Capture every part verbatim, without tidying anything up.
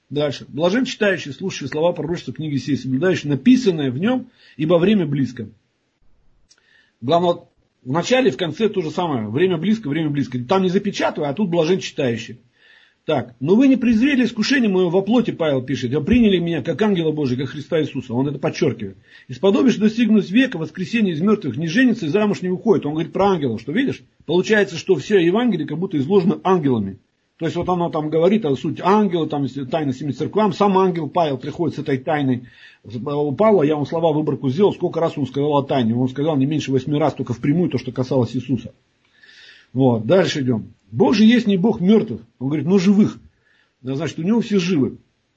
Дальше. Блажен читающий, слушающий слова пророчества книги сей, соблюдающий написанное в нем, ибо время близко. Главное, в начале и в конце то же самое. Время близко, время близко. Там не запечатывай, а тут блажен читающий. Так, но вы не презрели искушение мое во плоти, Павел пишет, а приняли меня как ангела Божия, как Христа Иисуса. Он это подчеркивает. Исподобишь достигнуть века, воскресения из мертвых, не женится и замуж не выходит. Он говорит про ангелов, что видишь? Получается, что все Евангелие как будто изложены ангелами. То есть вот оно там говорит о сути ангела, там тайна семи церквам. Сам ангел Павел приходит с этой тайной. У Павла я вам слова выборку сделал, сколько раз он сказал о тайне. Он сказал не меньше восьми раз, только впрямую то, что касалось Иисуса. Вот, дальше идем. Бог же есть не Бог мертвых. Он говорит, но живых. Значит, у него все живы.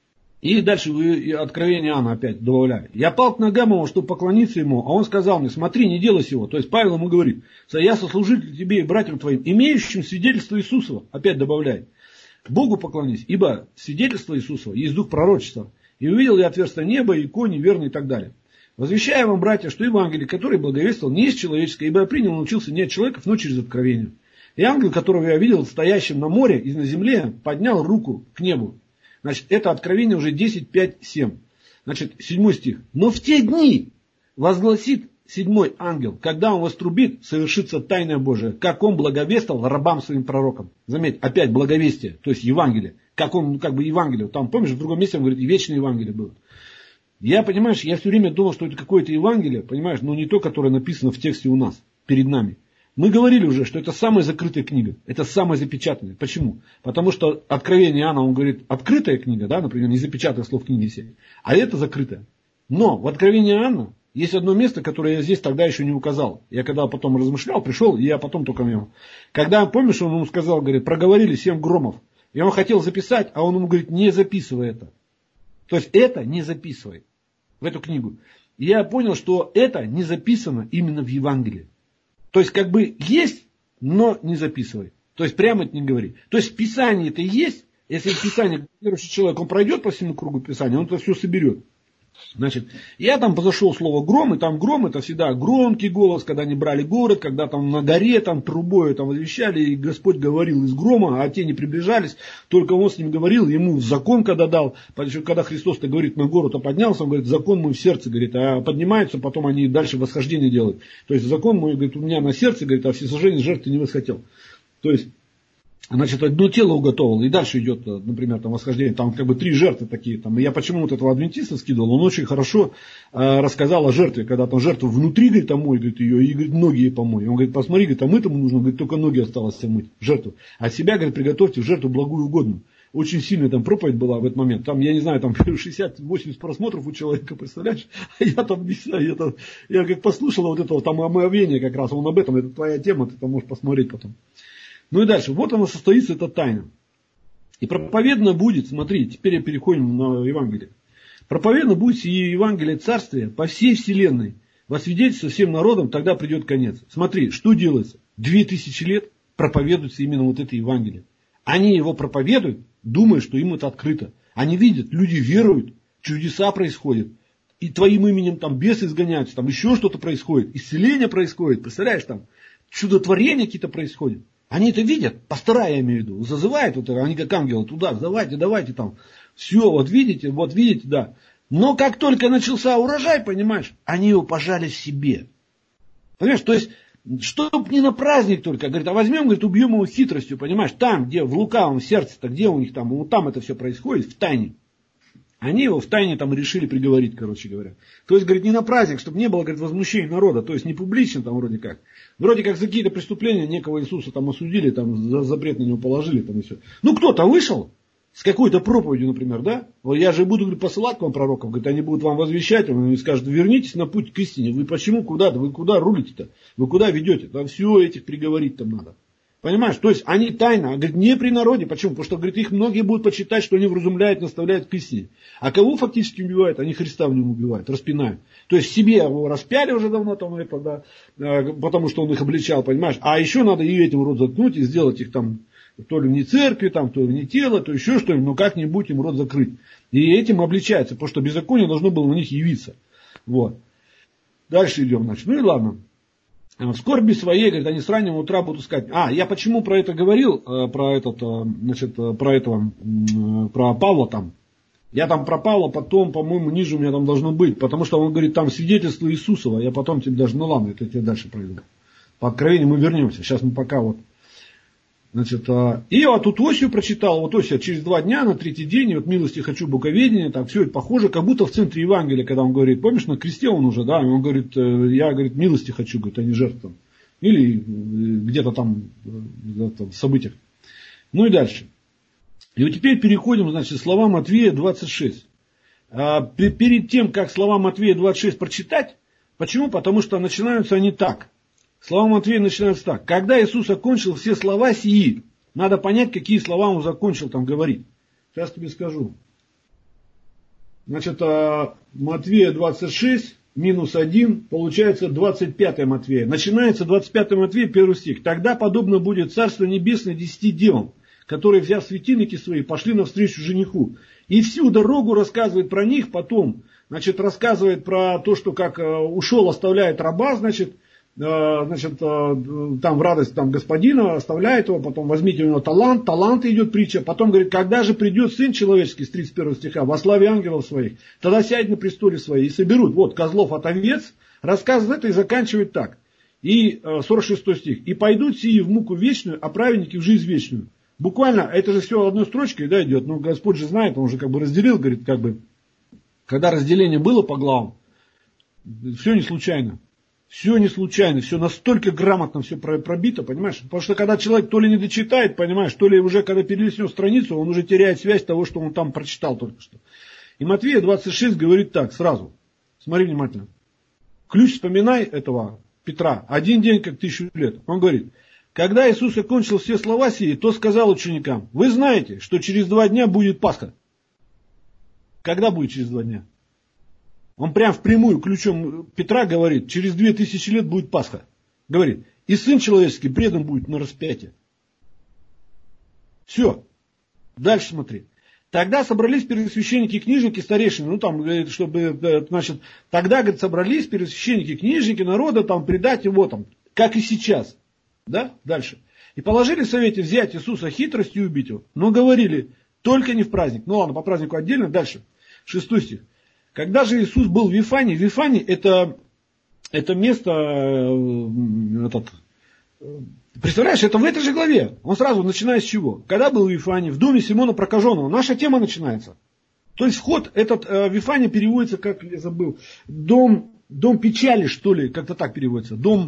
И дальше откровение Иоанна опять добавляю. Я пал к ногам его, чтобы поклониться ему, а он сказал мне, смотри, не делай сего. То есть Павел ему говорит, я сослужитель тебе и братьям твоим, имеющим свидетельство Иисусова. Опять добавляет. Богу поклонись, ибо свидетельство Иисусова есть дух пророчества. И увидел я отверстие неба, и кони верные и так далее. Возвещаю вам, братья, что Евангелие, которое благовествовал, не есть человеческое, ибо я принял и научился не от человеков, но через откровение. И ангел, которого я видел стоящим на море и на земле, поднял руку к небу. Значит, это откровение уже десять, пять, семь. Значит, седьмой стих. Но в те дни возгласит седьмой ангел, когда он вострубит, совершится тайна Божия, как он благовествовал рабам своим пророкам. Заметь, опять благовестие, то есть Евангелие. Как он, как бы Евангелие. Там, помнишь, в другом месте он говорит, и вечное Евангелие было. Я, понимаешь, я все время думал, что это какое-то Евангелие, понимаешь, но не то, которое написано в тексте у нас, перед нами. Мы говорили уже, что это самая закрытая книга. Это самая запечатанная. Почему? Потому что Откровение Иоанна, он говорит, открытая книга, да, например, не запечатанных слов книги всей. А это закрытая. Но в Откровении Иоанна есть одно место, которое я здесь тогда еще не указал. Я когда потом размышлял, пришел, и я потом только его. Когда, помнишь, он ему сказал, говорит, проговорили семь громов. И он хотел записать, а он ему говорит, не записывай это. То есть это не записывай в эту книгу. И я понял, что это не записано именно в Евангелии. То есть как бы есть, но не записывай. То есть прямо это не говори. То есть в Писании это есть. Если в Писании верующий человек, он пройдет по всему кругу Писания, он это все соберет. Значит, я там позашел слово гром, и там гром это всегда громкий голос, когда они брали город, когда там на горе, там трубою там возвещали, и Господь говорил из грома, а те не приближались, только он с ним говорил, ему закон когда дал, когда Христос-то говорит, на гору-то поднялся, он говорит, закон мой в сердце, говорит, а поднимаются, потом они дальше восхождение делают. То есть закон мой, говорит, у меня на сердце, говорит, а всесожжение жертвы не восхотел. То есть, значит, одно тело уготовил, и дальше идет, например, там восхождение, там как бы три жертвы такие. Там, и я почему вот этого адвентиста скидывал, он очень хорошо э, рассказал о жертве, когда там жертва внутри, говорит, омой, говорит, ее, и говорит, ноги ей помой. Он говорит, посмотри, говорит, а мы-тому нужно, говорит, только ноги осталось мыть, жертву. А себя, говорит, приготовьте в жертву благую угодную. Очень сильная там проповедь была в этот момент. Там, я не знаю, там шестьдесят-восемьдесят просмотров у человека, представляешь? А я там, не знаю, я, там, я как послушал вот этого, там омовение как раз, он об этом, это твоя тема, ты там можешь посмотреть потом. Ну и дальше, вот она состоится, эта тайна. И проповедано будет, смотри, теперь переходим на Евангелие. Проповедано будет и Евангелие Царствия по всей вселенной, во свидетельство всем народам, тогда придет конец. Смотри, что делается? Две тысячи лет проповедуется именно вот это Евангелие. Они его проповедуют, думая, что им это открыто. Они видят, люди веруют, чудеса происходят. И твоим именем там бесы изгоняются, там еще что-то происходит, исцеление происходит, представляешь, там чудотворения какие-то происходят. Они это видят, пастора я имею в виду, зазывают, вот, они как ангелы туда, давайте, давайте там, все, вот видите, вот видите, да. Но как только начался урожай, понимаешь, они его пожали себе. Понимаешь, то есть, чтоб не на праздник только, говорит, а возьмем, говорит, убьем его хитростью, понимаешь, там, где в лукавом сердце-то, где у них там, вот там это все происходит, в тайне. Они его в тайне там решили приговорить, короче говоря. То есть, говорит, не на праздник, чтобы не было, говорит, возмущения народа, то есть не публично там вроде как. Вроде как за какие-то преступления некого Иисуса там осудили, там за запрет на него положили, там и все. Ну кто-то вышел с какой-то проповедью, например, да? Вот я же буду, говорит, посылать к вам пророков, говорит, они будут вам возвещать, они скажут, вернитесь на путь к истине. Вы почему куда-то, вы куда рулите-то? Вы куда ведете? Там все этих приговорить там надо. Понимаешь? То есть они тайно, а говорит, не при народе. Почему? Потому что, говорит, их многие будут почитать, что они вразумляют, наставляют к истине. А кого фактически убивают? Они Христа в нем убивают, распинают. То есть себе его распяли уже давно, там, это, да, потому что он их обличал, понимаешь? А еще надо и этим рот заткнуть и сделать их там, то ли вне церкви, там, то ли вне тела, то еще что-нибудь, но как-нибудь им рот закрыть. И этим обличается, потому что беззаконие должно было на них явиться. Вот. Дальше идем, значит. Ну и ладно. В скорби своей, говорит, они с раннего утра будут искать. А, я почему про это говорил, про этот, значит, про этого, про Павла там. Я там пропал, а потом, по-моему, ниже у меня там должно быть. Потому что он говорит, там свидетельство Иисусова. Я потом тебе даже, ну ладно, это я тебе дальше пройду. По откровению мы вернемся. Сейчас мы пока вот. Значит, и я тут Осию прочитал. Вот Осия через два дня, на третий день, и вот милости хочу боговедения. Так все это похоже, как будто в центре Евангелия, когда он говорит, помнишь, на кресте он уже, да, он говорит, я, говорит, милости хочу, говорит, а не жертв. Или где-то там, где-то в событиях. Ну и дальше. И вот теперь переходим, значит, слова Матвея двадцать шесть. А, перед тем, как слова Матвея двадцать шесть прочитать, почему? Потому что начинаются они так. Слова Матвея начинаются так. Когда Иисус окончил все слова сии, надо понять, какие слова он закончил там говорить. Сейчас тебе скажу. Значит, Матвея двадцать шесть минус один, получается двадцать пятое Матвея. Начинается двадцать пятое Матвея, первый стих. Тогда подобно будет Царство Небесное десяти девам, которые, взяв светильники свои, пошли навстречу жениху. И всю дорогу рассказывает про них, потом, значит, рассказывает про то, что как ушел, оставляет раба, значит, значит, там в радость там, господина, оставляет его, потом возьмите у него талант, талант идет притча, потом говорит, когда же придет Сын Человеческий, с тридцать первого стиха, во славе ангелов своих, тогда сядет на престоле своей и соберут, вот, козлов от овец, рассказывает это и заканчивает так, и сорок шестой стих, и пойдут сии в муку вечную, а праведники в жизнь вечную. Буквально, это же все одной строчкой, да, идет, но Господь же знает, он уже как бы разделил, говорит, как бы, когда разделение было по главам, все не случайно. Все не случайно, все настолько грамотно все пробито, понимаешь? Потому что когда человек то ли не дочитает, понимаешь, то ли уже когда перелистнет страницу, он уже теряет связь того, что он там прочитал только что. И Матвея двадцать шесть говорит так, сразу. Смотри внимательно. Ключ вспоминай этого Петра. Один день, как тысячу лет. Он говорит, когда Иисус окончил все слова сии, то сказал ученикам, вы знаете, что через два дня будет Пасха. Когда будет через два дня? Он прям впрямую ключом Петра говорит, через две тысячи лет будет Пасха. Говорит, и Сын Человеческий предан будет на распятие. Все. Дальше смотри. Тогда собрались первосвященники и книжники, старейшины, ну там, говорит, чтобы, значит, тогда, говорит, собрались первосвященники и книжники народа, там, предать его, там, как и сейчас. Да? Дальше. И положили в совете взять Иисуса хитростью и убить его. Но говорили, только не в праздник. Ну ладно, по празднику отдельно. Дальше. Шестой стих. Когда же Иисус был в Вифании, Вифания это, это место, этот, представляешь, это в этой же главе. Он сразу начинает с чего? Когда был в Вифании, в доме Симона Прокаженного, наша тема начинается. То есть вход, этот э, Вифания переводится, как я забыл, дом, дом печали, что ли, как-то так переводится. Дом,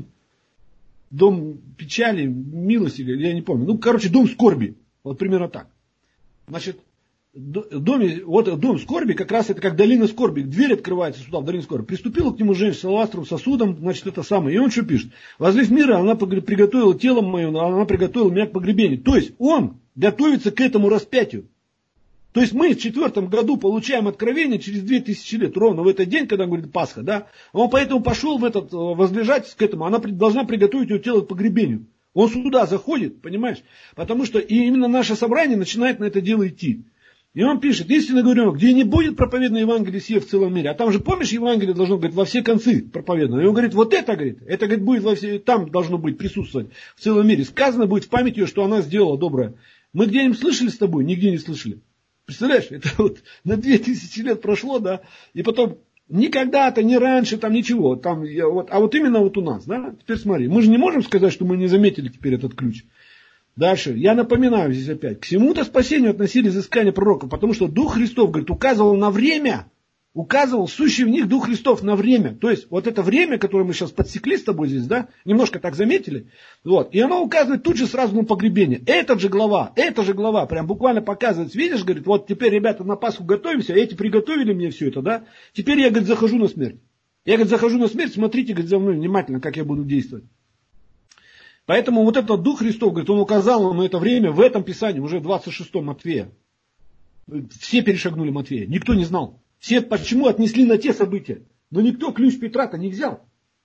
дом печали, милости, я не помню. Ну, короче, дом скорби. Вот примерно так. Значит, доме, вот дом скорби, как раз это как долина скорби. Дверь открывается сюда, в долину скорби. Приступила к нему женщина с алавастровым сосудом, значит, это самое. И он что пишет? Возлив мира, она приготовила тело мое, она приготовила меня к погребению. То есть он готовится к этому распятию. То есть мы в четвертом году получаем откровение через две тысячи лет, ровно в этот день, когда говорит Пасха, да. Он поэтому пошел в этот, возлежать к этому, она должна приготовить его тело к погребению. Он сюда заходит, понимаешь? Потому что и именно наше собрание начинает на это дело идти. И он пишет, истинно говорю, где не будет проповедано Евангелие сие в целом мире. А там же, помнишь, Евангелие должно быть во все концы проповедано. И он говорит, вот это, говорит, это, говорит, будет во все, там должно быть присутствовать в целом мире. Сказано будет в память ее, что она сделала доброе. Мы где-нибудь слышали с тобой? Нигде не слышали. Представляешь, это вот на две тысячи лет прошло, да, и потом никогда-то, не раньше, там ничего. Там, вот, а вот именно вот у нас, да, теперь смотри, мы же не можем сказать, что мы не заметили теперь этот ключ. Дальше, я напоминаю здесь опять, к всему-то спасению относили изыскания пророков, потому что Дух Христов, говорит, указывал на время, указывал сущий в них Дух Христов на время. То есть, вот это время, которое мы сейчас подсекли с тобой здесь, да, немножко так заметили, вот, и оно указывает тут же сразу на погребение. Эта же глава, эта же глава, прям буквально показывает, видишь, говорит, вот теперь, ребята, на Пасху готовимся, эти приготовили мне все это, да, теперь я, говорит, захожу на смерть. Я, говорит, захожу на смерть, смотрите, говорит, за мной внимательно, как я буду действовать. Поэтому вот этот Дух Христов, говорит, он указал нам это время в этом Писании, уже двадцать шестом Матфея. Все перешагнули Матфея, никто не знал. Все почему отнесли на те события. Но никто ключ Петра-то не взял.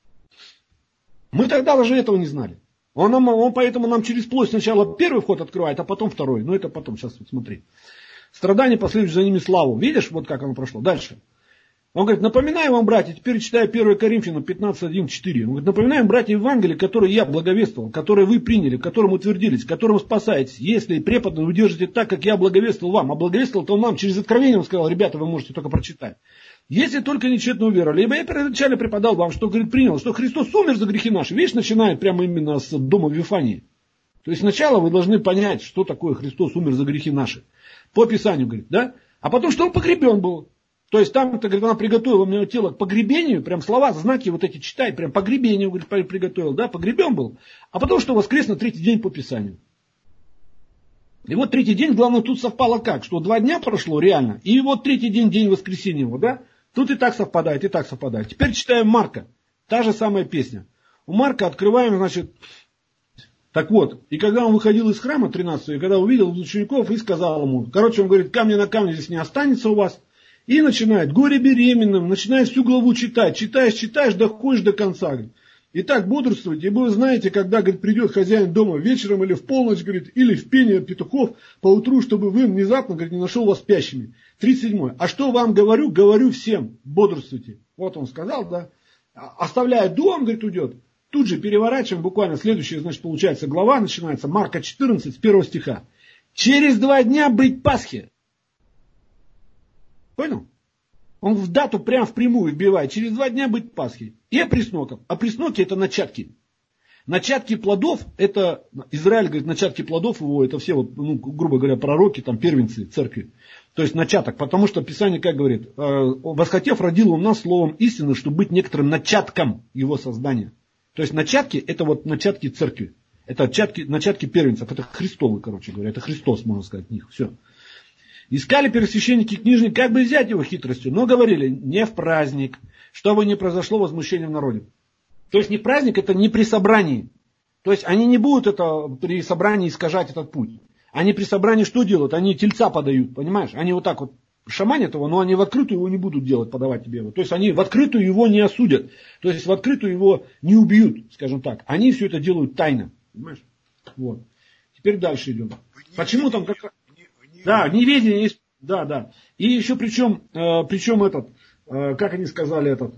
Мы тогда даже этого не знали. Он, нам, он поэтому нам через плоть сначала первый вход открывает, а потом второй. Но это потом, сейчас вот смотри. Страдания последуют за ними славу. Видишь, вот как оно прошло. Дальше. Он говорит, напоминаю вам, братья, теперь читаю первое Коринфянам пятнадцать, один, четыре. Он говорит, напоминаю, братья, Евангелие, которое я благовествовал, которое вы приняли, в котором утвердились, в котором спасаетесь. Если преподано вы держите так, как я благовествовал вам. А благовествовал-то он нам через откровение, он сказал, ребята, вы можете только прочитать. Если только нечетно уверовали. Ибо я вначале преподал вам, что, говорит, принял, что Христос умер за грехи наши. Видишь, начинает прямо именно с дома Вифании. То есть сначала вы должны понять, что такое Христос умер за грехи наши. По Писанию, говорит, да? А потом, что он погребен был. То есть там, говорит, она приготовила мне тело к погребению, прям слова, знаки вот эти читай, прям погребению, говорит, приготовил, да, погребен был. А потом, что воскрес на третий день по Писанию. И вот третий день, главное, тут совпало как, что два дня прошло реально, и вот третий день, день воскресения его, да, тут и так совпадает, и так совпадает. Теперь читаем Марка, та же самая песня. У Марка открываем, значит, так вот, и когда он выходил из храма тринадцатого, и когда увидел учеников, и сказал ему, короче, он говорит, камня на камне здесь не останется у вас. И начинает, горе беременным, начинает всю главу читать. Читаешь, читаешь, доходишь до конца. Говорит. Итак, бодрствуйте, ибо вы знаете, когда, говорит, придет хозяин дома вечером или в полночь, говорит, или в пение петухов поутру, чтобы вы внезапно, говорит, не нашел вас спящими. тридцать седьмой. А что вам говорю? Говорю всем, бодрствуйте. Вот он сказал, да. Оставляя дом, говорит, уйдет. Тут же переворачиваем, буквально следующая, значит, получается глава, начинается Марка четырнадцать, с первого стиха. Через два дня быть Пасхи. Понял? Он в дату прям впрямую вбивает. Через два дня быть Пасхи. И о пресноках. А пресноки это начатки. Начатки плодов, это, Израиль говорит, начатки плодов его, это все, вот, ну, грубо говоря, пророки, там, первенцы церкви. То есть начаток. Потому что Писание, как говорит, восхотев, родил он нас словом истины, чтобы быть некоторым начатком его создания. То есть начатки, это вот начатки церкви. Это начатки, начатки первенцев. Это Христовы, короче говоря. Это Христос, можно сказать, в них. Все. Искали первосвященники и книжники, как бы взять его хитростью, но говорили, не в праздник, чтобы не произошло возмущение в народе. То есть не в праздник, это не при собрании. То есть они не будут это при собрании искажать этот путь. Они при собрании что делают? Они тельца подают, понимаешь? Они вот так вот шаманят его, но они в открытую его не будут делать, подавать тебе его. То есть они в открытую его не осудят. То есть в открытую его не убьют, скажем так. Они все это делают тайно. Понимаешь? Вот. Теперь дальше идем. Почему там как... Да, неведение есть, да, да. И еще причем, э, причем этот, э, как они сказали этот,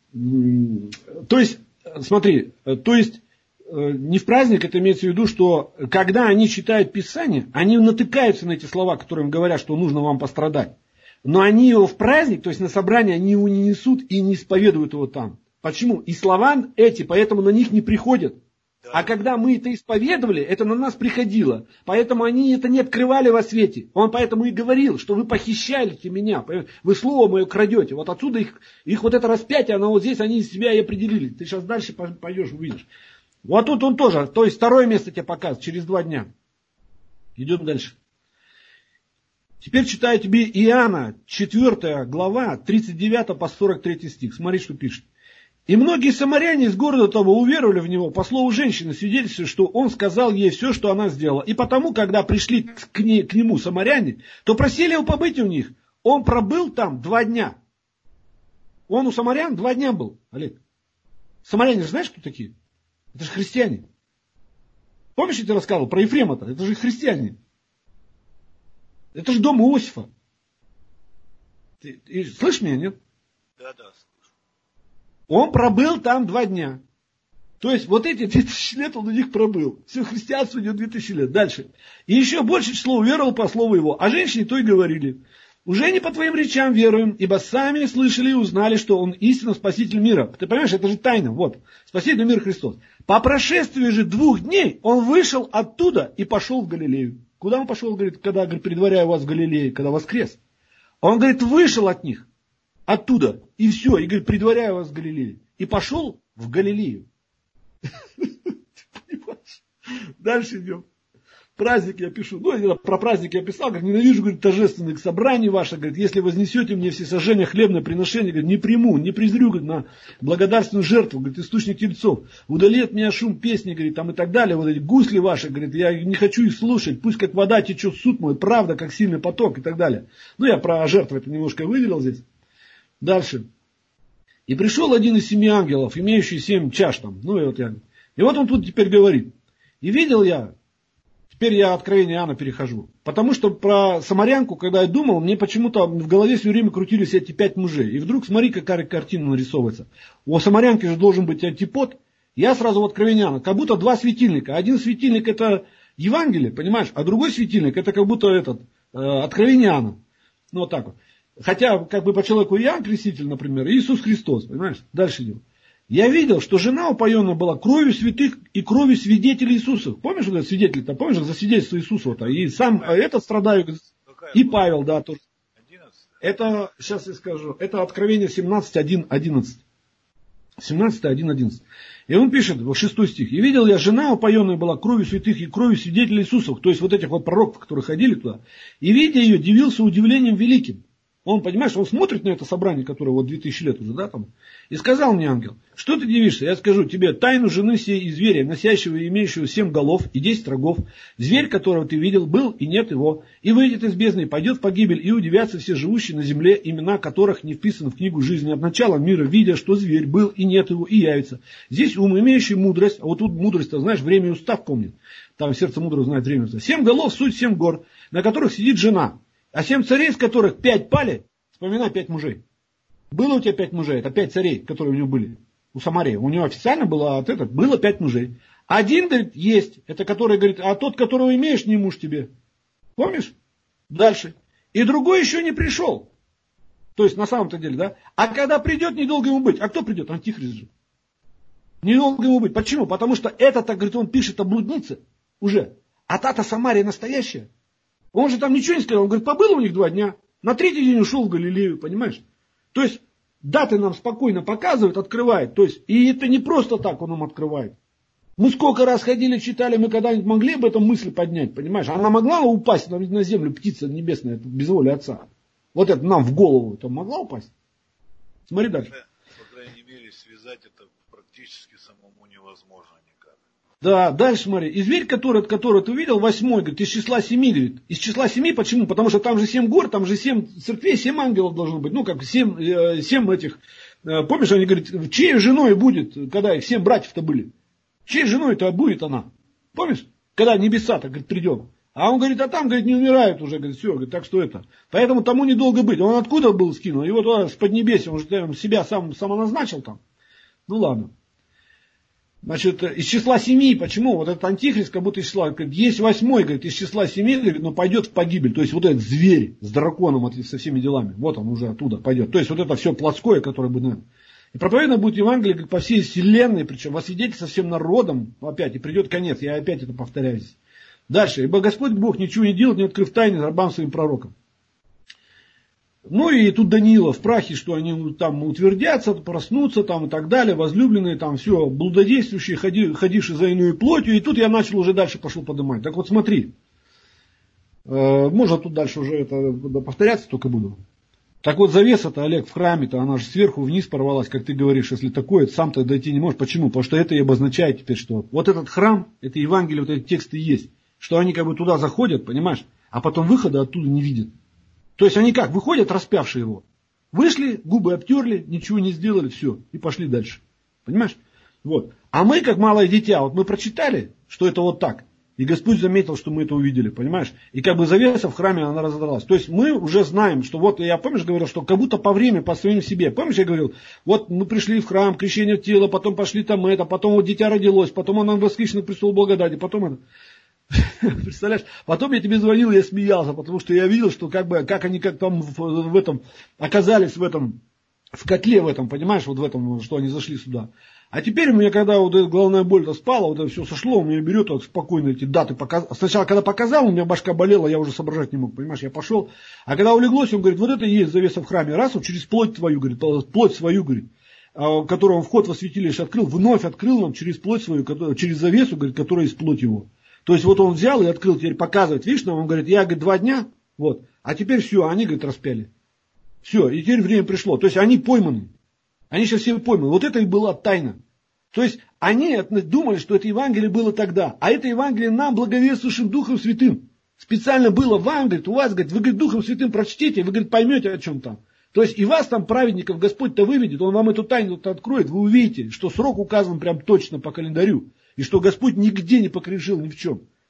э, то есть, смотри, э, то есть, э, не в праздник, это имеется в виду, что когда они читают Писание, они натыкаются на эти слова, которые им говорят, что нужно вам пострадать. Но они его в праздник, то есть на собрание, они его не несут и не исповедуют его там. Почему? И слова эти, поэтому на них не приходят. А когда мы это исповедовали, это на нас приходило. Поэтому они это не открывали во свете. Он поэтому и говорил, что вы похищаете меня. Вы слово мое крадете. Вот отсюда их, их вот это распятие, оно вот здесь, они из себя и определили. Ты сейчас дальше пойдешь, увидишь. Вот тут он тоже. То есть второе место тебе показывает через два дня. Идем дальше. Теперь читаю тебе Иоанна, четвёртая глава, тридцать девятый по сорок третий стих. Смотри, что пишет. И многие самаряне из города того уверовали в него, по слову женщины, свидетельствуя, что он сказал ей все, что она сделала. И потому, когда пришли к, ней, к нему самаряне, то просили его побыть у них. Он пробыл там два дня. Он у самарян два дня был, Олег. Самаряне же знаешь, кто такие? Это же христиане. Помнишь, я тебе рассказывал про Ефрема-то? Это же христиане. Это же дом Иосифа. Ты, ты слышишь меня, нет? Да, да. Он пробыл там два дня. То есть вот эти две тысячи лет он у них пробыл. Все христианство идет две тысячи лет. Дальше. И еще больше число уверовал по слову его. А женщине то и говорили. Уже не по твоим речам веруем, ибо сами слышали и узнали, что он истинно спаситель мира. Ты понимаешь, это же тайна. Вот. Спаситель мира Христос. По прошествии же двух дней он вышел оттуда и пошел в Галилею. Куда он пошел, говорит, когда, говорит, предваряю вас в Галилее, когда воскрес? Он, говорит, вышел от них. Оттуда. И все. И говорит, предваряю вас в Галилее. И пошел в Галилею. Дальше идем. Праздник я пишу. Ну, я про праздник я писал. Как ненавижу, говорит, торжественных собраний ваших. Говорит, если вознесете мне всесожжение хлебное приношение, говорит, не приму, не презрю, говорит, на благодарственную жертву, говорит, источник тельцов. Удали от меня шум песни, говорит, там и так далее. Вот эти гусли ваши, говорит, я не хочу их слушать. Пусть как вода течет суд мой, правда, как сильный поток и так далее. Ну, я про жертву это немножко выделил здесь. Дальше. И пришел один из семи ангелов, имеющий семь чаш там. Ну, и вот я. И вот он тут теперь говорит. И видел я Теперь я откровение Иоанна перехожу. Потому что про самарянку, когда я думал, мне почему-то в голове все время крутились эти пять мужей. И вдруг смотри, какая картина нарисовывается. У самарянки же должен быть антипод. Я сразу в откровение Иоанна. Как будто два светильника. Один светильник это Евангелие, понимаешь? А другой светильник это как будто этот, э, откровение Иоанна. Ну вот так вот. Хотя, как бы по человеку Иоанн Креститель, например, Иисус Христос, понимаешь? Дальше идем. Я видел, что жена упоенная была кровью святых и кровью свидетелей Иисуса. Помнишь, вот этот свидетель-то? Помнишь, за свидетельство Иисуса-то? И сам этот страдаю, и Павел, да, тоже. Это, сейчас я скажу, это Откровение семнадцать, один, одиннадцать. семнадцать, один, одиннадцать. И он пишет, в шестой стих. И видел я, жена упоенная была кровью святых и кровью свидетелей Иисусов. То есть вот этих вот пророков, которые ходили туда. И видя ее, дивился удивлением великим. Он, понимаешь, он смотрит на это собрание, которое вот две тысячи лет уже, да, там. И сказал мне ангел, что ты дивишься? Я скажу тебе тайну жены сей и зверя, носящего и имеющего семь голов и десять рогов. Зверь, которого ты видел, был и нет его. И выйдет из бездны, и пойдет в погибель, и удивятся все живущие на земле, имена которых не вписаны в книгу жизни от начала мира, видя, что зверь был и нет его, и явится. Здесь ум, имеющий мудрость, а вот тут мудрость-то, знаешь, время и устав помнит. Там сердце мудрого знает время. Семь голов, суть семь гор, на которых сидит жена. А семь царей, из которых пять пали, вспоминай пять мужей. Было у тебя пять мужей, это пять царей, которые у него были. У Самарии. У него официально было, от этого, было пять мужей. Один, говорит, есть. Это который, говорит, а тот, которого имеешь, не муж тебе. Помнишь? Дальше. И другой еще не пришел. То есть, на самом-то деле, да. А когда придет, недолго ему быть. А кто придет? Антихрист же. Недолго ему быть. Почему? Потому что это-то, говорит, он пишет о блуднице уже. А та-то Самария настоящая. Он же там ничего не сказал. Он говорит, побыл у них два дня. На третий день ушел в Галилею, понимаешь? То есть, даты нам спокойно показывают, открывает. То есть, и это не просто так он нам открывает. Мы сколько раз ходили, читали, мы когда-нибудь могли об этом мысль поднять, понимаешь? Она могла упасть на землю, птица небесная, без воли Отца. Вот это нам в голову, это могла упасть? Смотри дальше. По крайней мере, связать это практически самому невозможно никак. Да, дальше смотри. И зверь, который, который ты увидел, восьмой, говорит, из числа семи, говорит. Из числа семи, почему? Потому что там же семь гор, там же семь церквей, семь ангелов должно быть. Ну, как семь, э, семь этих. Э, помнишь, они говорят, чьей женой будет, когда их семь братьев-то были? Чьей женой-то будет она? Помнишь? Когда небеса-то, говорит, придем. А он говорит, а там, говорит, не умирают уже, говорит, все, говорит, так что это. Поэтому тому недолго быть. Он откуда был скинул? Его туда с поднебесья, он же там, себя сам самоназначил там. Ну ладно. Значит, из числа семи, почему? Вот этот антихрист, как будто из числа, говорит, есть восьмой, говорит, из числа семи, говорит, но пойдет в погибель. То есть вот этот зверь с драконом со всеми делами, вот он уже оттуда пойдет. То есть вот это все плотское, которое будет, наверное. И проповедано будет Евангелие говорит, по всей вселенной, причем во свидетельство всем народам, опять, и придет конец, я опять это повторяю здесь. Дальше, ибо Господь Бог ничего не делает, не открыв тайны рабам своим пророкам. Ну и тут Даниила в прахе, что они там утвердятся, проснутся там и так далее, возлюбленные там все, блудодействующие, ходи, ходившие за иную плотью. И тут я начал уже дальше пошел поднимать. Так вот смотри, э, можно тут дальше уже это повторяться только буду. Так вот завеса-то, Олег, в храме-то, она же сверху вниз порвалась, как ты говоришь, если такое, сам-то дойти не можешь. Почему? Потому что это и обозначает теперь, что вот этот храм, это Евангелие, вот эти тексты есть. Что они как бы туда заходят, понимаешь, а потом выхода оттуда не видят. То есть они как, выходят, распявшие его. Вышли, губы обтерли, ничего не сделали, все, и пошли дальше. Понимаешь? Вот. А мы, как малое дитя, вот мы прочитали, что это вот так. И Господь заметил, что мы это увидели, понимаешь? И как бы завеса в храме, она разодралась. То есть мы уже знаем, что вот, я помнишь, говорил, что как будто по времени, по своим себе. Помнишь, я говорил, вот мы пришли в храм, крещение тела, потом пошли там это, потом вот дитя родилось, потом оно воскресено к престолу благодати, потом это... Представляешь? Потом я тебе звонил, я смеялся, потому что я видел, что как бы, как они как там в, в этом оказались в этом, в котле в этом, понимаешь, вот в этом, что они зашли сюда. А теперь у меня, когда вот эта головная боль-то спала, вот это все сошло, у меня берет вот спокойно эти даты. Показ... Сначала, когда показал, у меня башка болела, я уже соображать не мог, понимаешь, я пошел. А когда улеглось, он говорит, вот это и есть завеса в храме. Раз, вот через плоть твою, говорит, плоть свою, говорит, которую он вход во святилище открыл, вновь открыл нам через плоть свою, через завесу, говорит, которая из плоти его. То есть вот он взял и открыл, теперь показывает, видишь, нам он говорит, я, говорит, два дня, вот, а теперь все, они, говорит, распяли. Все, и теперь время пришло. То есть они пойманы. Они сейчас все пойманы. Вот это и была тайна. То есть они думали, что это Евангелие было тогда. А это Евангелие нам, благовествующим Духом Святым. Специально было вам, говорит, у вас, говорит, вы, говорит, Духом Святым прочтите, вы, говорит, поймете, о чем там. То есть и вас там, праведников, Господь-то выведет, Он вам эту тайну-то откроет, вы увидите, что срок указан прям точно по календарю. И что Господь нигде не погрешил ни в чем.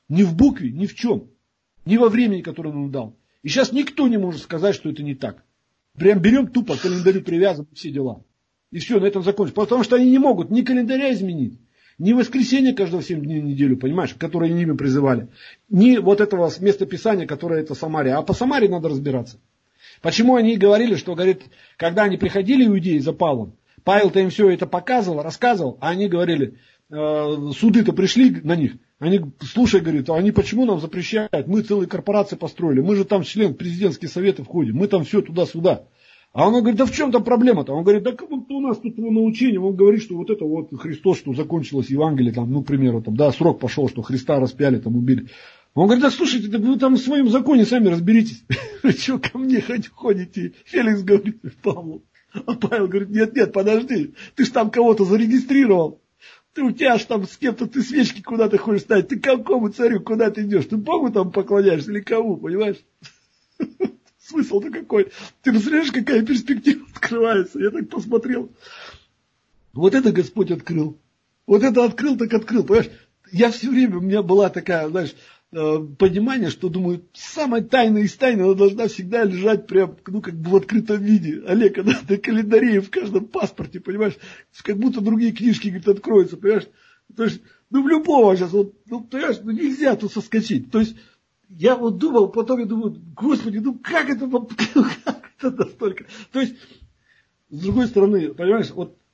Ни в букве, ни в чем. Ни во времени, которое он нам дал. И сейчас никто не может сказать, что это не так. Прям берем тупо, к календарю привязываем, все дела. И все, на этом закончится. Потому что они не могут ни календаря изменить, ни воскресенье каждого семь дней в неделю, понимаешь, которое они ими призывали. Ни вот этого местописания, которое это Самария. А по Самаре надо разбираться. Почему они говорили, что, говорит, когда они приходили, иудеи, за Павлом, Павел-то им все это показывал, рассказывал, а они говорили, э, суды-то пришли на них. Они, слушай, говорит, а они почему нам запрещают? Мы целые корпорации построили, мы же там член президентских советов входим, мы там все туда-сюда. А он говорит, да в чем там проблема-то? Он говорит, да как вот у нас тут его научение, он говорит, что вот это вот Христос, что закончилось Евангелие, там, ну, к примеру, там, да, срок пошел, что Христа распяли, там, убили. Он говорит, да слушайте, да вы там в своем законе сами разберитесь. Вы что, ко мне ходите? Феликс говорит Павлу. А Павел говорит, нет, нет, подожди, ты ж там кого-то зарегистрировал. Ты у тебя ж там с кем-то, ты свечки куда-то хочешь ставить. Ты к какому царю, куда ты идешь? Ты Богу там поклоняешься или кому, понимаешь? Смысл-то какой? Ты представляешь, какая перспектива открывается? Я так посмотрел. Вот это Господь открыл. Вот это открыл, так открыл. Понимаешь? Я все время, у меня была такая, знаешь, понимание, что, думаю, самая тайная из тайн, она должна всегда лежать прям, ну, как бы в открытом виде. Олег, она на календаре в каждом паспорте, понимаешь? Как будто другие книжки, говорит, откроются, понимаешь? То есть, ну, в любого сейчас, вот, ну, понимаешь, ну, нельзя тут соскочить. То есть, я вот думал, потом я думаю, Господи, ну, как это, как это настолько? То есть, с другой стороны, понимаешь, вот,